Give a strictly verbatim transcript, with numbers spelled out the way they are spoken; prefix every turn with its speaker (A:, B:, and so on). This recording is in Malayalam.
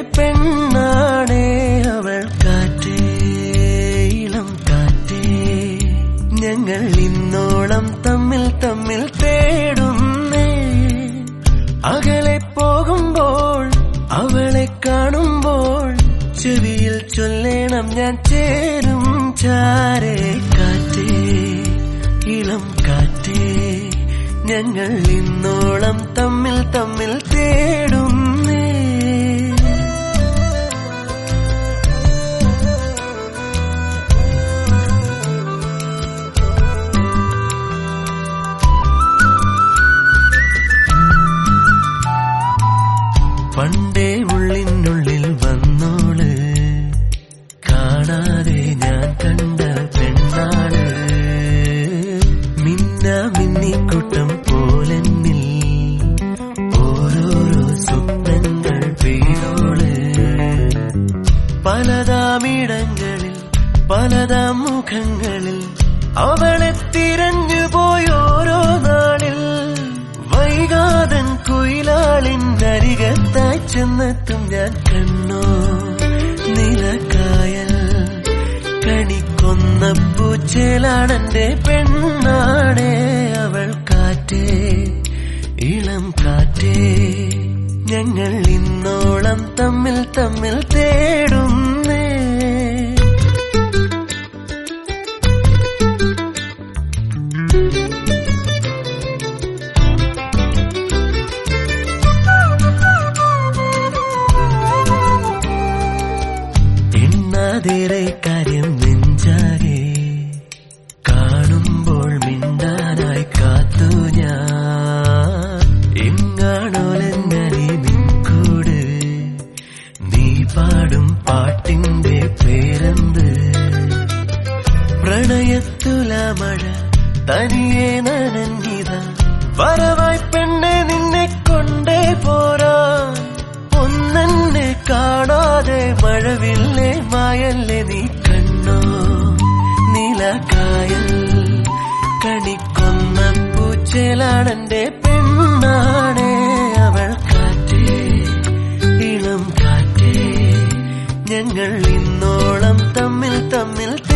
A: പെണ്ണാണേ അവൾ കാറ്റേ ഇളം കാറ്റേ ഞങ്ങൾ ഇന്നോളം തമ്മിൽ തമ്മിൽ തേടുന്നേ അകലെ പോകുമ്പോൾ അവളെ കാണുമ്പോൾ ചെവിയിൽ ചൊല്ലേണം ഞാൻ ചേരും ചാരേ കാറ്റേ ഇളം കാറ്റേ ഞങ്ങൾ ഇന്നോളം തമ്മിൽ തമ്മിൽ തേടുന്നേ പണ്ടേ ഉള്ളിനുള്ളിൽ വന്നോള് കാണാതെ ഞാൻ കണ്ട പെണ്ണാള് മിന്ന മിന്നിക്കൂട്ടം പോലെന്നിൽ ഓരോരോ സ്വപ്നങ്ങൾ പെയ്തോള് പലതാമിടങ്ങളിൽ പലതാം മുഖങ്ങളിൽ അവളെ തിരഞ്ഞു പോയോരോ നാളിൽ വൈകാതൻ കുയിലാളിൻ അരികത്തായി ചെന്നെത്തും ഞാൻ കണ്ണോ നിലക്കായൽ കണിക്കൊന്ന പൂച്ചേലാണെന്റെ പെണ്ണാണേ അവൾ കാറ്റേ ഇളം കാറ്റേ ഞങ്ങൾ ഇന്നോളം തമ്മിൽ തമ്മിൽ തേടുന്നേ എണ്ണാതേറെ കാര്യം നെഞ്ചാകെ കാണുമ്പോൾ മിണ്ടാനായി കാത്തു ഞാൻ എങ്ങാണോലെന്നറി നിൻകൂട് നീ പാടും പാട്ടിന്റെ പേരെന്ത് പ്രണയത്തുല മഴ തനിയെ നനഞ്ഞിത വരവായി പെണ്ണെ നിന്നെ കൊണ്ടേ പോരാ ഒന്നെന്നെ കാണാതെ മഴവില്ലേ മായല്ലേ നീ കണ്ണോ നിലക്കായൽ കണിക്കൊന്ന പൂച്ചേലാണെന്റെ പെണ്ണാണേ അവൾ കാറ്റേ ഇളം കാറ്റേ ഞങ്ങൾ ഇന്നോളം തമ്മിൽ തമ്മിൽ